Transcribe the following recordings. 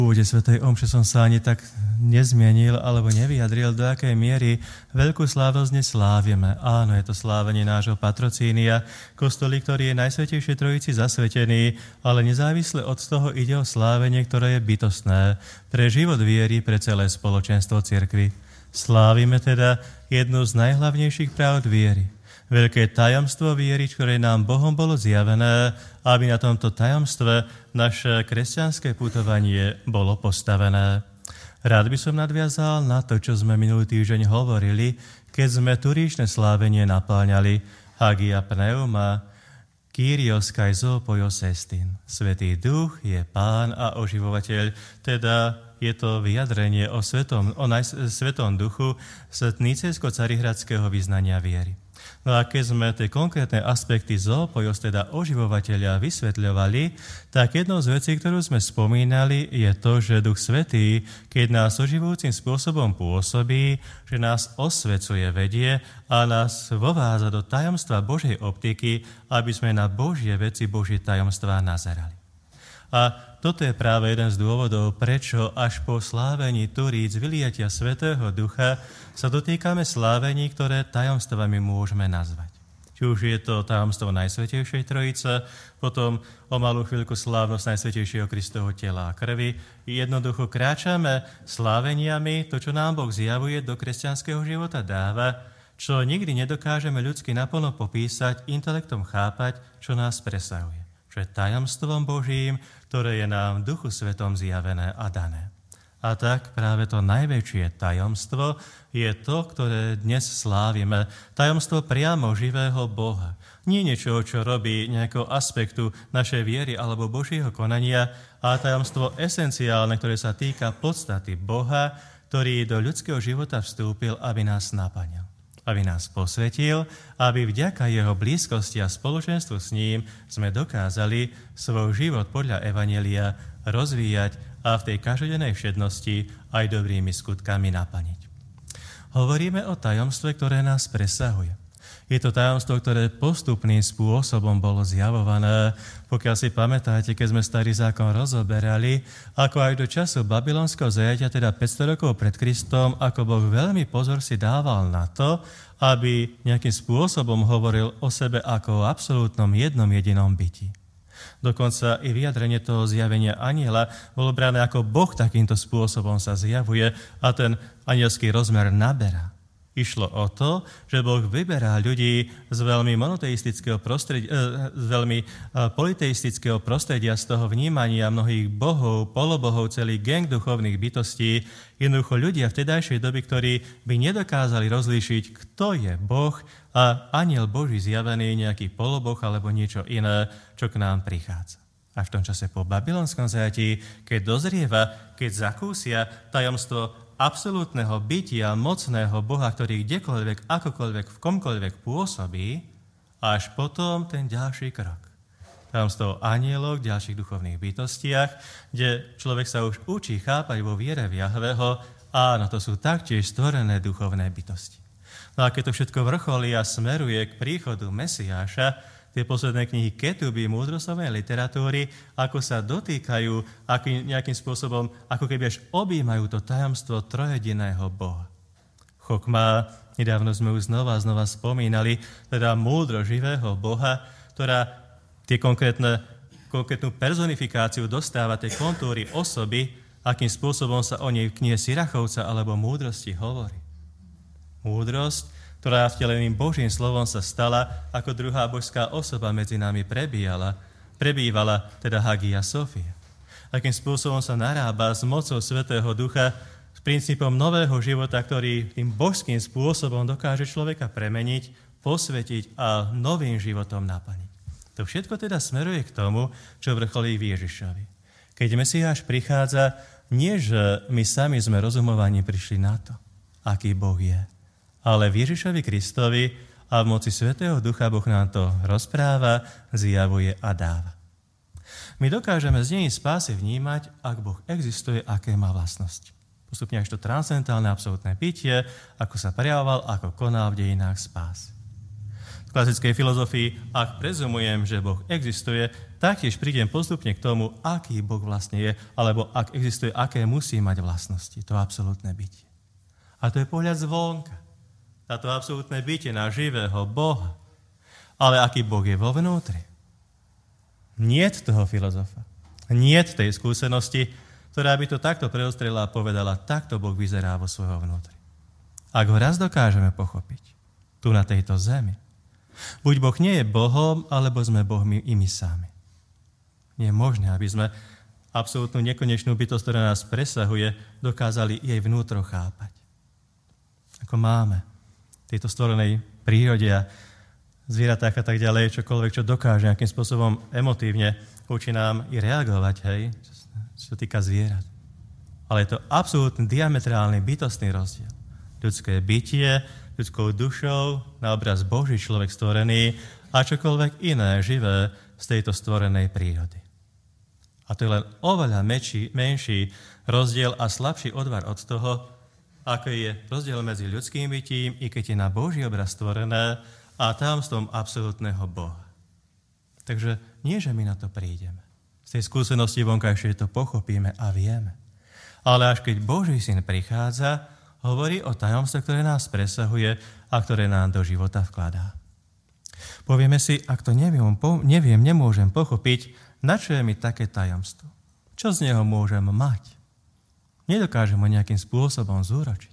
V úvode svätej omše som sa ani tak nezmienil alebo nevyjadril, do akej miery veľkú slávnosť dnes slávime. Áno, je to slávenie nášho patrocínia, kostolí, ktorý je Najsvätejšej Trojici zasvetený, ale nezávisle od toho ide o slávenie, ktoré je bytostné pre život viery, pre celé spoločenstvo cirkvi. Slávime teda jednu z najhlavnejších pravd viery. Veľké tajomstvo viery, ktoré nám Bohom bolo zjavené, aby na tomto tajomstve naše kresťanské putovanie bolo postavené. Rád by som nadviazal na to, čo sme minulý týždeň hovorili, keď sme turíčne slávenie napĺňali Hagia Pneuma, Kyrios kai zoopojos estin. Svätý Duch je Pán a oživovateľ, teda je to vyjadrenie o Svetom Duchu z nicejsko-carihradského vyznania viery. No a keď sme tie konkrétne aspekty zoopojos, teda oživovateľa, vysvetľovali, tak jednou z vecí, ktorú sme spomínali, je to, že Duch Svätý, keď nás oživujúcim spôsobom pôsobí, že nás osvecuje, vedie a nás vovádza do tajomstva Božej optiky, aby sme na Božie veci, Božie tajomstvá nazerali. A toto je práve jeden z dôvodov, prečo až po slávení Turíc vyliatia Svätého Ducha sa dotýkame slávení, ktoré tajomstvami môžeme nazvať. Či už je to tajomstvo Najsvätejšej Trojice, potom o malú chvíľku slávnosť Najsvätejšieho Kristovho tela a krvi. Jednoducho kráčame sláveniami, to, čo nám Boh zjavuje, do kresťanského života dáva, čo nikdy nedokážeme ľudsky naplno popísať, intelektom chápať, čo nás presahuje. Čo je tajomstvom Božím, ktoré je nám v Duchu Svetom zjavené a dané. A tak práve to najväčšie tajomstvo je to, ktoré dnes slávime. Tajomstvo priamo živého Boha. Nie niečo, čo robí nejakého aspektu našej viery alebo Božieho konania, ale tajomstvo esenciálne, ktoré sa týka podstaty Boha, ktorý do ľudského života vstúpil, aby nás naplnil. Aby nás posvetil, aby vďaka jeho blízkosti a spoločenstvu s ním sme dokázali svoj život podľa Evanjelia rozvíjať a v tej každodennej všednosti aj dobrými skutkami naplniť. Hovoríme o tajomstve, ktoré nás presahuje. Je to tajomstvo, ktoré postupným spôsobom bolo zjavované. Pokiaľ si pamätáte, keď sme Starý zákon rozoberali, ako aj do času babylonského zajatia, teda 500 rokov pred Kristom, ako Boh veľmi pozor si dával na to, aby nejakým spôsobom hovoril o sebe ako o absolútnom jednom jedinom byti. Dokonca i vyjadrenie toho zjavenia anjela bolo brané ako Boh takýmto spôsobom sa zjavuje a ten anielský rozmer naberá. Išlo o to, že Boh vyberá ľudí z veľmi monoteistického prostredia, z veľmi politeistického prostredia, z toho vnímania mnohých bohov, polobohov, celý gang duchovných bytostí, jednoducho ľudia v tedajšej doby, ktorí by nedokázali rozlíšiť, kto je Boh a anjel Boží zjavený, nejaký poloboh alebo niečo iné, čo k nám prichádza. A v tom čase po babylonskom zajatí, keď dozrieva, keď zakúsia tajomstvo absolútneho bytia mocného Boha, ktorý kdekoľvek, akokoľvek, v komkoľvek pôsobí, až potom ten ďalší krok. Tam z toho anielov, ďalších duchovných bytostiach, kde človek sa už učí chápať vo viere v Jahveho, áno, to sú taktiež stvorené duchovné bytosti. No a keď to všetko vrcholí a smeruje k príchodu Mesiáša, tie posledné knihy Ketuby, múdroslovnej literatúry, ako sa dotýkajú nejakým spôsobom, ako keby až objímajú to tajomstvo trojediného Boha. Chokma, nedávno sme už znova spomínali, teda múdro živého Boha, ktorá tie konkrétnu personifikáciu dostáva, tie kontúry osoby, akým spôsobom sa o nej v knihe Sirachovca alebo múdrosti hovorí. Múdrosť, ktorá vteleným Božím slovom sa stala, ako druhá božská osoba medzi nami prebývala, teda Hagia Sofia. Akým spôsobom sa narába s mocou Svätého Ducha, s princípom nového života, ktorý tým božským spôsobom dokáže človeka premeniť, posvetiť a novým životom naplniť. To všetko teda smeruje k tomu, čo vrcholí v Ježišovi. Keď Mesiáš prichádza, nie že my sami sme rozumovaní prišli na to, aký Boh je, ale v Ježišovi Kristovi a v moci Svätého Ducha Boh nám to rozpráva, zjavuje a dáva. My dokážeme z nej spásy vnímať, ak Boh existuje, aké má vlastnosti. Postupne až to transcendentálne absolútne bytie, ako sa prejavoval, ako konal v dejinách spásy. V klasickej filozofii, ak prezumujem, že Boh existuje, taktiež prídem postupne k tomu, aký Boh vlastne je, alebo ak existuje, aké musí mať vlastnosti, to absolútne bytie. A to je pohľad zvonka. Táto absolútne bytie na živého Boha. Ale aký Boh je vo vnútri? Niet toho filozofa. Niet tej skúsenosti, ktorá by to takto preostrela a povedala, takto Boh vyzerá vo svojho vnútri. Ak ho raz dokážeme pochopiť, tu na tejto zemi, buď Boh nie je Bohom, alebo sme Bohmi i my sami. Nie je možné, aby sme absolútnu nekonečnú bytosť, ktorá nás presahuje, dokázali jej vnútro chápať. Ako máme v tejto stvorenej prírode a zvieratách a tak ďalej, čokoľvek, čo dokáže nejakým spôsobom emotívne, učí nám i reagovať, hej, čo týka zvierat. Ale je to absolútne diametrálny bytostný rozdiel. Ľudské bytie, ľudskou dušou, na obraz Boží človek stvorený a čokoľvek iné živé z tejto stvorenej prírody. A to je len oveľa menší rozdiel a slabší odvar od toho, ako je rozdiel medzi ľudským bytím, i keď je na Boží obraz stvorené, a tajomstvom absolútneho Boha. Takže nie, že my na to prídeme. Z tej skúsenosti vonkajšej to pochopíme a vieme. Ale až keď Boží syn prichádza, hovorí o tajomstve, ktoré nás presahuje a ktoré nám do života vkladá. Povieme si, ak to neviem, nemôžem pochopiť, na čo je mi také tajomstvo. Čo z neho môžem mať? Nedokážem ho nejakým spôsobom zúročiť.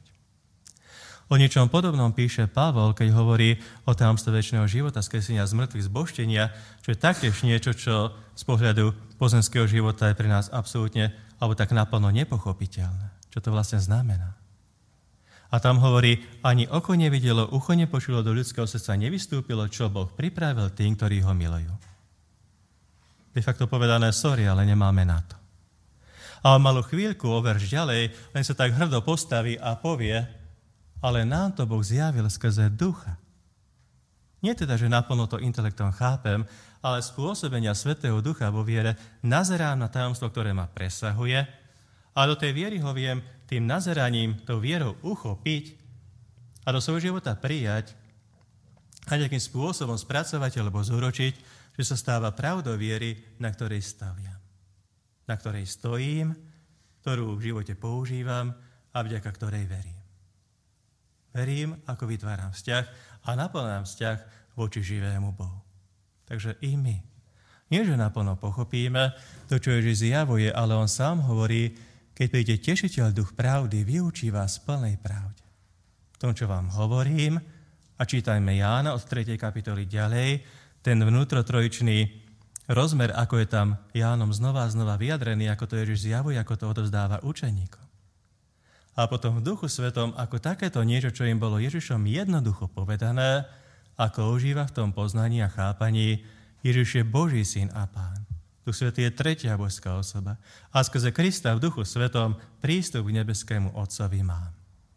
O niečom podobnom píše Pavol, keď hovorí o tajomstve večného života, skresenia z mŕtvych, zbožtenia, čo je taktiež niečo, čo z pohľadu pozemského života je pre nás absolútne, alebo tak naplno nepochopiteľné. Čo to vlastne znamená? A tam hovorí, ani oko nevidelo, ucho nepočulo, do ľudského srdca nevystúpilo, čo Boh pripravil tým, ktorí ho milujú. De facto povedané, sorry, ale nemáme na to. A o malú chvíľku, o verš ďalej, len sa tak hrdo postaví a povie, ale nám to Boh zjavil skrze ducha. Nie teda, že naplno to intelektom chápem, ale spôsobenia Svätého Ducha vo viere nazerám na tajomstvo, ktoré ma presahuje a do tej viery ho viem tým nazeraním, tou vierou uchopiť a do svojho života prijať a nejakým spôsobom spracovať alebo zúročiť, že sa stáva pravdou viery, na ktorej staviam, na ktorej stojím, ktorú v živote používam a vďaka ktorej verím. Verím, ako vytváram vzťah a naplňam vzťah voči živému Bohu. Takže i my. Nie, že naplno pochopíme to, čo Ježiš zjavuje, ale on sám hovorí, keď príde tešiteľ duch pravdy, vyučí vás v plnej pravde. V tom, čo vám hovorím, a čítajme Jána od 3. kapitoly ďalej, ten vnútrotrojičný rozmer, ako je tam Jánom znova a znova vyjadrený, ako to Ježiš zjavuje, ako to odovzdáva učeníkom. A potom v Duchu Svetom, ako takéto niečo, čo im bolo Ježišom jednoducho povedané, ako užíva v tom poznaní a chápaní, Ježiš je Boží syn a Pán. Duch Svätý je tretia božská osoba. A skrze Krista v Duchu Svetom prístup k nebeskému Otcovi mám.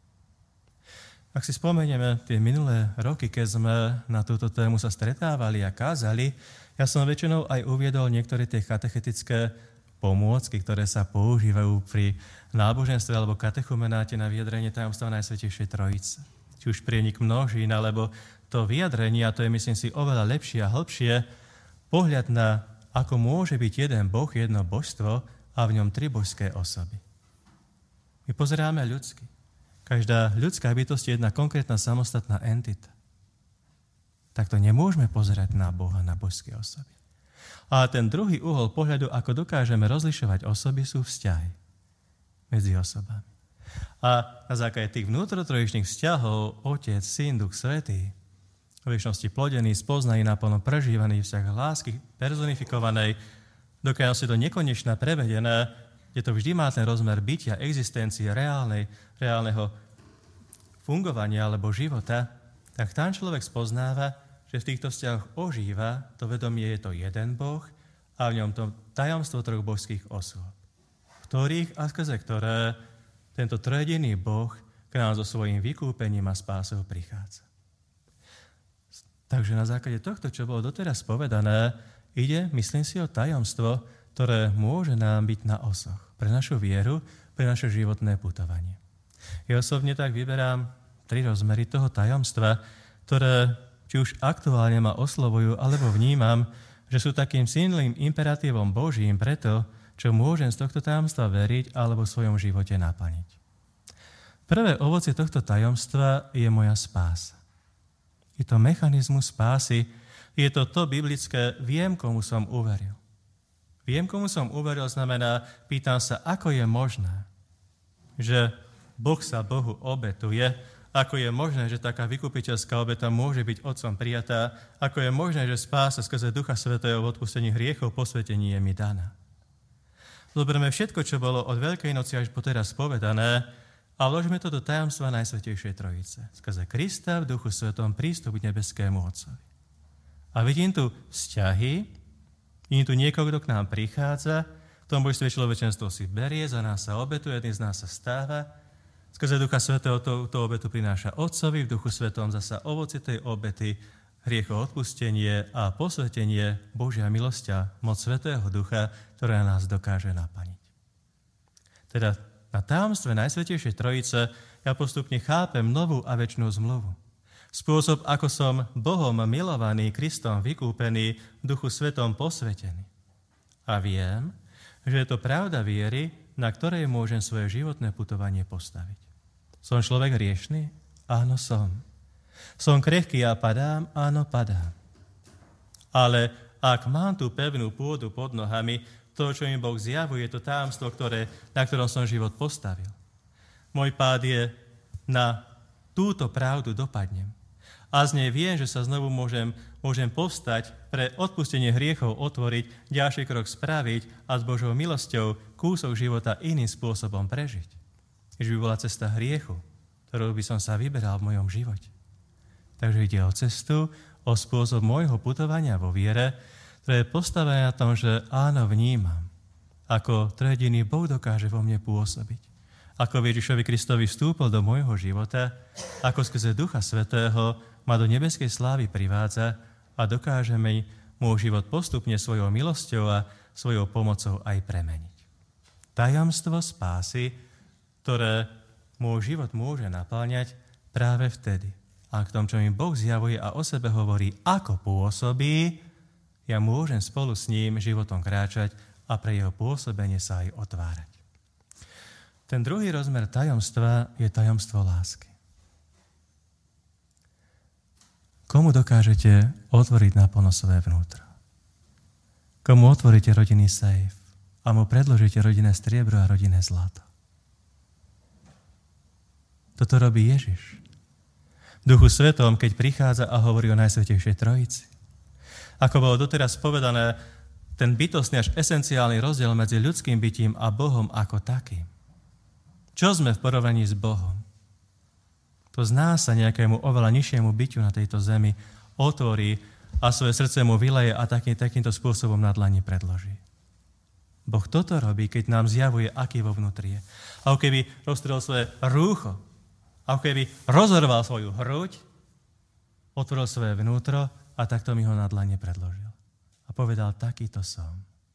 Ak si spomenieme tie minulé roky, keď sme na túto tému sa stretávali a kázali, ja som väčšinou aj uviedol niektoré tie katechetické pomôcky, ktoré sa používajú pri náboženstve alebo katechumenáte na vyjadrenie tajomstva Najsvätejšej Trojice. Či už prienik množín, alebo to vyjadrenie, a to je, myslím si, oveľa lepšie a hlbšie, pohľad na, ako môže byť jeden Boh, jedno božstvo a v ňom tri božské osoby. My pozeráme ľudsky. Každá ľudská bytosť je jedna konkrétna samostatná entita. Takto nemôžeme pozerať na Boha, na božské osoby. A ten druhý uhol pohľadu, ako dokážeme rozlišovať osoby, sú vzťahy medzi osobami. A na základe tých vnútrotrojičných vzťahov Otec, Syn, Duch Svätý, vo večnosti plodený, spoznaný, naplno prežívaný vzťah lásky, personifikovanej, dokiaľ si to nekonečná prevedené, kde to vždy má ten rozmer bytia, existencie, reálneho fungovania alebo života, tak tam človek spoznáva, že v týchto vzťahoch ožíva, to vedomie je to jeden Boh a v ňom to tajomstvo troch božských osôb, ktorých a skrze ktoré tento trojediný Boh k nám so svojím vykúpením a spásou prichádza. Takže na základe tohto, čo bolo doteraz povedané, ide, myslím si, o tajomstvo, ktoré môže nám byť na osoch pre našu vieru, pre naše životné putovanie. Ja osobne tak vyberám 3 rozmery toho tajomstva, ktoré či už aktuálne ma oslovujú, alebo vnímam, že sú takým silným imperatívom Božím preto, čo môžem z tohto tajomstva veriť alebo v svojom živote naplniť. Prvé ovocie tohto tajomstva je moja spása. Je to mechanizmus spásy, je to biblické, viem, komu som uveril. Viem, komu som uveril, znamená, pýtam sa, ako je možné, že Boh sa Bohu obetuje, ako je možné, že taká vykupiteľská obeta môže byť Otcom prijatá, ako je možné, že spása skrze Ducha Svätého v odpustení hriechov, posvetení je mi daná. Zoberme všetko, čo bolo od Veľkej noci až po teraz povedané a vložme to do tajomstva Najsvätejšej Trojice. Skrze Krista v Duchu Svetom prístup k nebeskému Otcovi. A vidím tu vzťahy, vidím tu niekoho, kto k nám prichádza, v tom božstve človečenstvo si berie, za nás sa obetuje, jedný z nás sa stáva, skrze Ducha Svätého tú obetu prináša Otcovi, v Duchu Svetom zasa ovocie tej obety, hriechov odpustenie a posvetenie, Božia milosť a moc Svätého Ducha, ktorá nás dokáže naplniť. Teda na tajomstve Najsvätejšej Trojice ja postupne chápem novú a večnú zmluvu. Spôsob, ako som Bohom milovaný, Kristom vykúpený, v Duchu Svetom posvetený. A viem, že je to pravda viery, na ktorej môžem svoje životné putovanie postaviť. Som človek hriešny? Áno, som. Som krehký a padám? Áno, padám. Ale ak mám tú pevnú pôdu pod nohami, to, čo mi Boh zjavuje, je to tajomstvo, na ktorom som život postavil. Môj pád je na túto pravdu dopadnem. A z nej viem, že sa znovu môžem povstať, pre odpustenie hriechov otvoriť, ďalší krok spraviť a s Božou milosťou kúsok života iným spôsobom prežiť. Že by bola cesta hriechu, ktorou by som sa vyberal v mojom živote. Takže ide o cestu, o spôsob môjho putovania vo viere, ktoré je postavené na tom, že áno, vnímam, ako trojediný Boh dokáže vo mne pôsobiť. Ako Ježišovi Kristovi vstúpil do môjho života, ako skrze Ducha Svätého ma do nebeskej slávy privádza a dokáže mi môj život postupne svojou milosťou a svojou pomocou aj premeniť. Tajomstvo spásy, ktoré môj život môže napĺňať práve vtedy. A k tomu, čo mi Boh zjavuje a o sebe hovorí, ako pôsobí, ja môžem spolu s ním životom kráčať a pre jeho pôsobenie sa aj otvárať. Ten druhý rozmer tajomstva je tajomstvo lásky. Komu dokážete otvoriť naplno svoje vnútro? Komu otvoríte rodinný sejf a mu predložíte rodinné striebro a rodinné zlato? Toto robí Ježiš. V Duchu Svetom, keď prichádza a hovorí o Najsvätejšej Trojici. Ako bolo doteraz povedané, ten bytostný až esenciálny rozdiel medzi ľudským bytím a Bohom ako takým. Čo sme v porovnaní s Bohom? To z nás sa nejakému oveľa nižšiemu byťu na tejto zemi otvorí a svoje srdce mu vyleje a takýmto spôsobom na dlani predloží. Boh toto robí, keď nám zjavuje, aký vo vnútri je. Ako keby roztrel svoje rúcho, ako keby rozorval svoju hruď, otvoril svoje vnútro a takto mi ho na dlani predložil. A povedal, takýto som.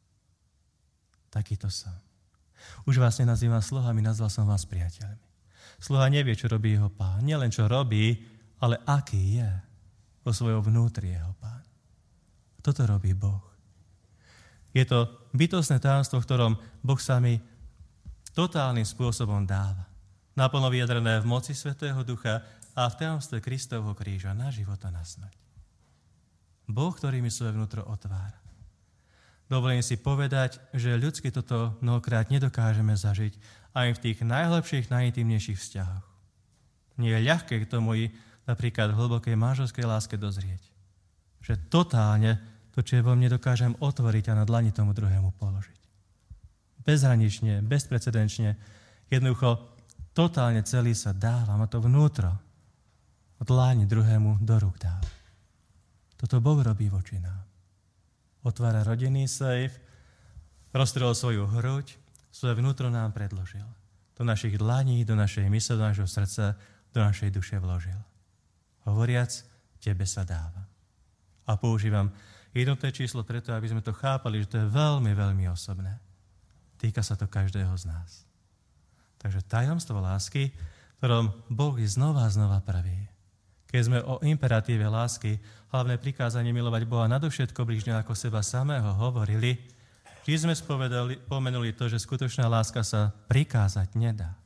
Takýto som. Už vás nenazývam sluhami, nazval som vás priateľmi. Sluha nevie, čo robí jeho pán. Nielen čo robí, ale aký je vo svojom vnútri jeho pán. Toto robí Boh. Je to bytostné tajomstvo, v ktorom Boh sa mi totálnym spôsobom dáva. Naplno vyjadrené v moci Svätého Ducha a v tajomstve Kristovho kríža na život a na smrť. Boh, ktorý mi svoje vnútro otvára. Dovolím si povedať, že ľudsky toto mnohokrát nedokážeme zažiť aj v tých najhlbších, najintímnejších vzťahoch. Nie je ľahké k tomu napríklad v hlbokej manželskej láske dozrieť. Že totálne to, čo je vo mne, dokážem otvoriť a na dlani tomu druhému položiť. Bezhranične, bezprecedenčne, jednoducho totálne celý sa dávam a to vnútro od dlani druhému do rúk dávam. Toto Boh robí voči nám. Otvára rodinný sejf, roztrel svoju hruď, svoje vnútro nám predložil. Do našich dlaní, do našej mysle, do našho srdca, do našej duše vložil. Hovoriac, tebe sa dáva. A používam jednotné číslo preto, aby sme to chápali, že to je veľmi, veľmi osobné. Týka sa to každého z nás. Takže tajomstvo lásky, ktorom Boh znova a znova praví. keď sme o imperatíve lásky, hlavné prikázanie milovať Boha nadovšetko blížneho ako seba samého hovorili, vždy sme spomenuli to, že skutočná láska sa prikázať nedá.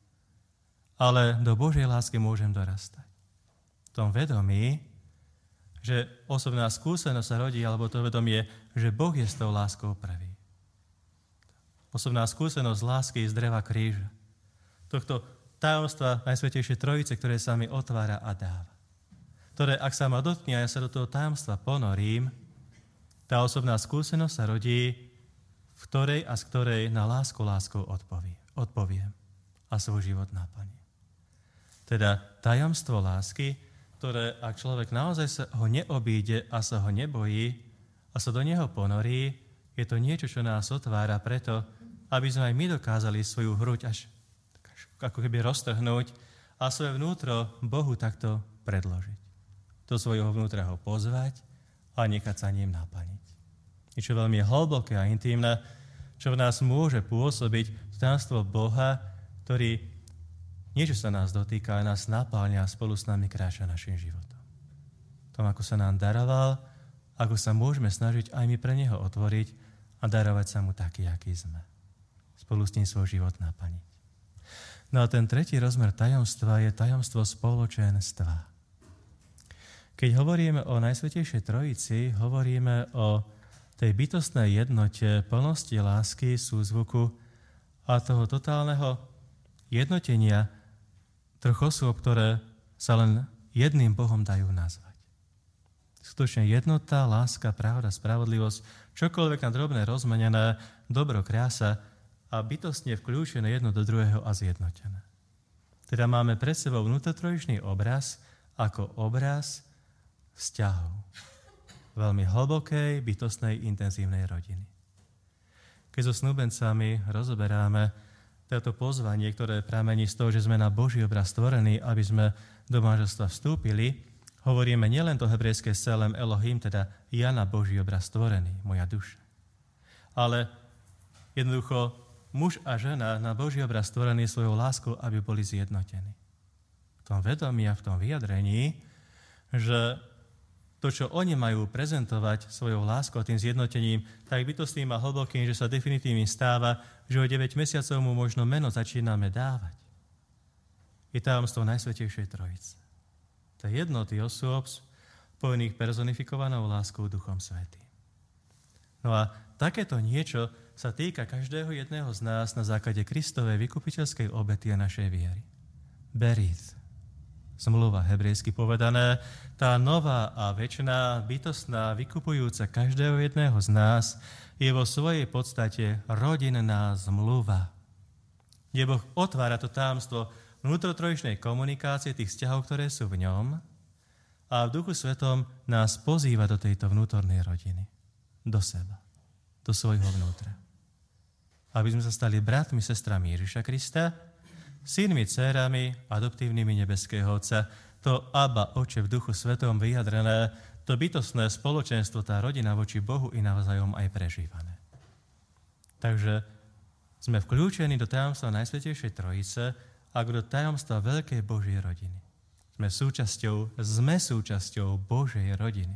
Ale do Božej lásky môžem dorastať. V tom vedomí, že osobná skúsenosť sa rodí, alebo to vedomie, že Boh je s tou láskou prvý. Osobná skúsenosť lásky z dreva kríža. Tohto tajomstva Najsvätejšej Trojice, ktoré sa mi otvára a dáva. Ktoré, ak sa ma dotkne a ja sa do toho tajomstva ponorím, tá osobná skúsenosť sa rodí, v ktorej a z ktorej na lásku láskou odpoviem a svoj život naplní. Teda tajomstvo lásky, ktoré, ak človek naozaj sa ho neobíde a sa ho nebojí a sa do neho ponorí, je to niečo, čo nás otvára preto, aby sme aj my dokázali svoju hruď až ako keby roztrhnúť a svoje vnútro Bohu takto predložiť. Do svojho vnútra ho pozvať a nechať sa ním naplniť. Niečo veľmi hlboké a intimné, čo v nás môže pôsobiť tajomstvo Boha, ktorý niečo sa nás dotýka a nás napáľňa a spolu s nami kráča našim životom. Tom, ako sa nám daroval, ako sa môžeme snažiť aj my pre Neho otvoriť a darovať sa Mu taký, aký sme. Spolu s ním svoj život naplniť. No a ten tretí rozmer tajomstva je tajomstvo spoločenstva. Keď hovoríme o Najsvätejšej Trojici, hovoríme o tej bytostnej jednote, plnosti lásky, súzvuku a toho totálneho jednotenia troch osôb, ktoré sa len jedným Bohom dajú nazvať. Skutočne jednota, láska, pravda, spravodlivosť, čokoľvek na drobné rozmenené, dobro, krása, a bytostne vkľúčené jedno do druhého a zjednotené. Teda máme pred sebou vnútrotrojičný obraz ako obraz vzťahov. Veľmi hlbokej, bytostnej, intenzívnej rodiny. Keď so snúbencami rozoberáme toto pozvanie, ktoré pramení z toho, že sme na Boží obraz stvorení, aby sme do manželstva vstúpili, hovoríme nielen to hebrejské selem Elohim, teda ja na Boží obraz stvorený, moja duša. Ale jednoducho muž a žena na Boží obraz stvorení svojou láskou, aby boli zjednotení. V tom vedomí a v tom vyjadrení, že to, čo oni majú prezentovať svojou láskou, tým zjednotením, tak bytostným a hlbokým, že sa definitívne stáva, že o 9 mesiacov mu možno meno začíname dávať. Je tajomstvo Najsvätejšej Trojice. To je jednoty osôb spojených personifikovanou láskou Duchom Svätým. No a takéto niečo sa týka každého jedného z nás na základe Kristovej vykupiteľskej obety a našej viery. Berith, zmluva hebrejsky povedané, tá nová a večná, bytostná, vykupujúca každého jedného z nás je vo svojej podstate rodinná zmluva. Kde Boh otvára to tajomstvo vnútrotrojičnej komunikácie tých vzťahov, ktoré sú v ňom a v Duchu Svetom nás pozýva do tejto vnútornej rodiny. Do seba, do svojho vnútra. Aby sme sa stali bratmi, sestrami Ježiša Krista, synmi, dcérami, adoptívnymi nebeského Otca, to Abba, Oče v Duchu Svetom vyjadrené, to bytostné spoločenstvo, tá rodina voči Bohu i navzájom aj prežívané. Takže sme vkľúčení do tajomstva Najsvätejšej Trojice a do tajomstva veľkej Božej rodiny. Sme súčasťou Božej rodiny.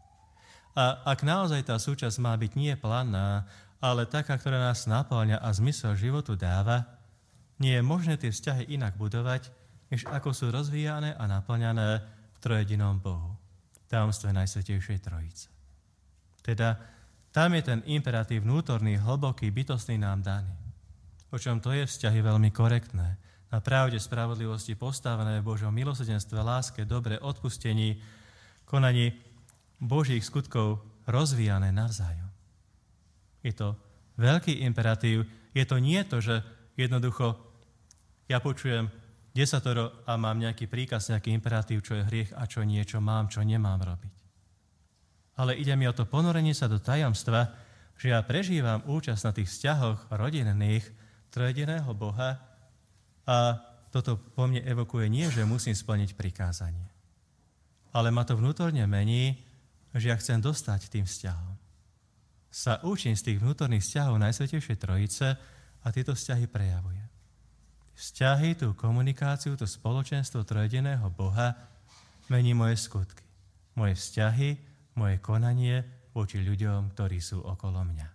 A ak naozaj tá súčasť má byť nie planná, ale taká, ktorá nás napĺňa a zmysel životu dáva, nie je možné tie vzťahy inak budovať, než ako sú rozvíjané a naplňané v trojedinom Bohu, tajomstve Najsvätejšej Trojice. Teda tam je ten imperatív vnútorný, hlboký, bytostný nám daný. O čom to je vzťahy veľmi korektné, na pravde, spravodlivosti postavené v Božom milosrdenstve, láske, dobre, odpustení, konaní Božích skutkov rozvíjané navzájom. Je to veľký imperatív. Je to nie to, že jednoducho ja počujem 10 a mám nejaký príkaz, nejaký imperatív, čo je hriech a čo nie, čo mám, čo nemám robiť. Ale ide mi o to ponorenie sa do tajomstva, že ja prežívam účasť na tých vzťahoch rodinných trojediného Boha a toto po mne evokuje nie, že musím splniť prikázanie. Ale ma to vnútorne mení, že ja chcem dostať tým vzťahom. Sa učím z tých vnútorných vzťahov Najsvätejšej Trojice a tieto vzťahy prejavuje. Vzťahy, tú komunikáciu, to spoločenstvo trojediného Boha mení moje skutky, moje vzťahy, moje konanie voči ľuďom, ktorí sú okolo mňa.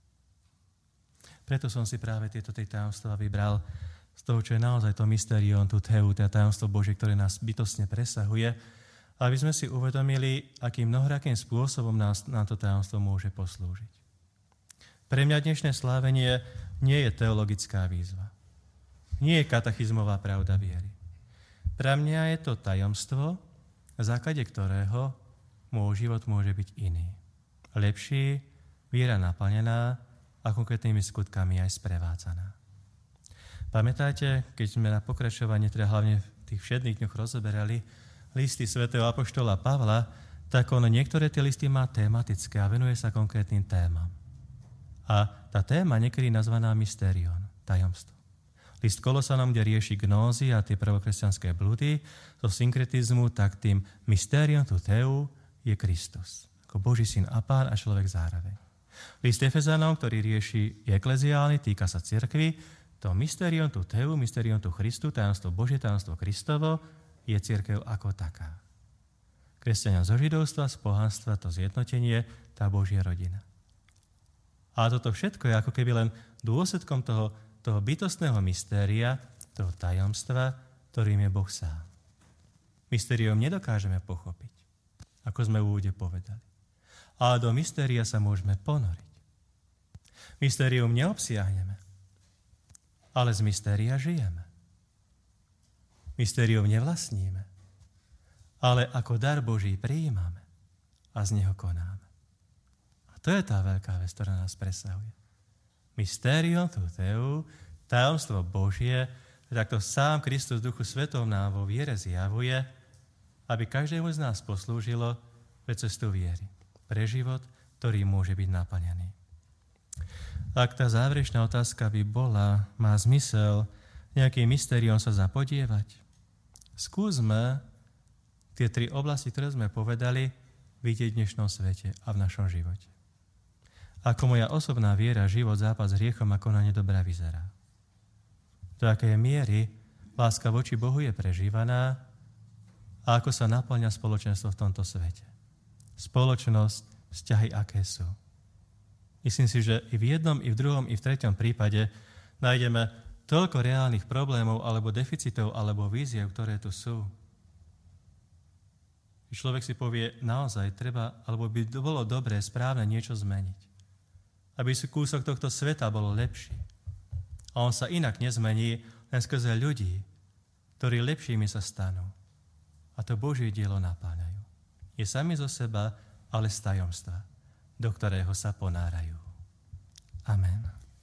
Preto som si práve tieto tri tajomstvá vybral z toho, čo je naozaj to mystérium, tú theu, to tajomstvo Božie, ktoré nás bytostne presahuje, aby sme si uvedomili, akým mnohorakým spôsobom nám to tajomstvo môže poslúžiť. Pre mňa dnešné slávenie nie je teologická výzva. Nie je katechizmová pravda viery. Pre mňa je to tajomstvo, na základe ktorého môj život môže byť iný. Lepší, viera naplnená a konkrétnymi skutkami aj sprevádzaná. Pamätáte, keď sme na pokračovanie, teda hlavne v tých všedných dňoch rozoberali listy svätého apoštola Pavla, tak on niektoré tie listy má tematické a venuje sa konkrétnym témam. A tá téma niekedy nazvaná mystérion, tajomstvo. List Kolosanom, kde rieši gnózy a tie prvokresťanské blúdy, zo synkretizmu, tak tým mystériom, tú theu, je Kristus. Ako Boží syn a pán a človek zároveň. List Efezanom, ktorý rieši ekleziálny, týka sa cirkvi, to mystérium, tú theu, mystérium, tú Christu, tajomstvo Božie, tajomstvo Kristovo, je cirkev ako taká. Kresťania zo židovstva, z pohanstva, to zjednotenie, tá Božia rodina. A toto všetko je ako keby len dôsledkom toho bytostného mystéria, toho tajomstva, ktorým je Boh sám. Mystérium nedokážeme pochopiť, ako sme v úvode povedali. Ale do mystéria sa môžeme ponoriť. Mystérium neobsiahneme, ale z mystéria žijeme. Mystérium nevlastníme, ale ako dar Boží prijímame a z neho konáme. To je tá veľká vec, ktorá nás presahuje. Mystérium, tú theu, tajomstvo Božie, takto sám Kristus v Duchu Svetom nám vo viere zjavuje, aby každému z nás poslúžilo pre cestu viery, pre život, ktorý môže byť naplnený. Ak tá záverečná otázka by bola, má zmysel nejakým mystériom sa zapodievať, skúsme tie tri oblasti, ktoré sme povedali, vidieť v dnešnom svete a v našom živote. Ako moja osobná viera, život, zápas s hriechom a konanie dobrá vyzerá. Do akej miery láska voči Bohu je prežívaná a ako sa naplňa spoločenstvo v tomto svete. Spoločnosť, vzťahy, aké sú. Myslím si, že i v jednom, i v druhom, i v treťom prípade nájdeme toľko reálnych problémov, alebo deficitov, alebo víziev, ktoré tu sú. Človek si povie, naozaj treba, alebo by bolo dobré, správne niečo zmeniť. Aby si kúsok tohto sveta bolo lepší. A on sa inak nezmení len skrze ľudí, ktorí lepšími sa stanú. A to Božie dielo napáľajú. Je sami zo seba, ale z tajomstva, do ktorého sa ponárajú. Amen.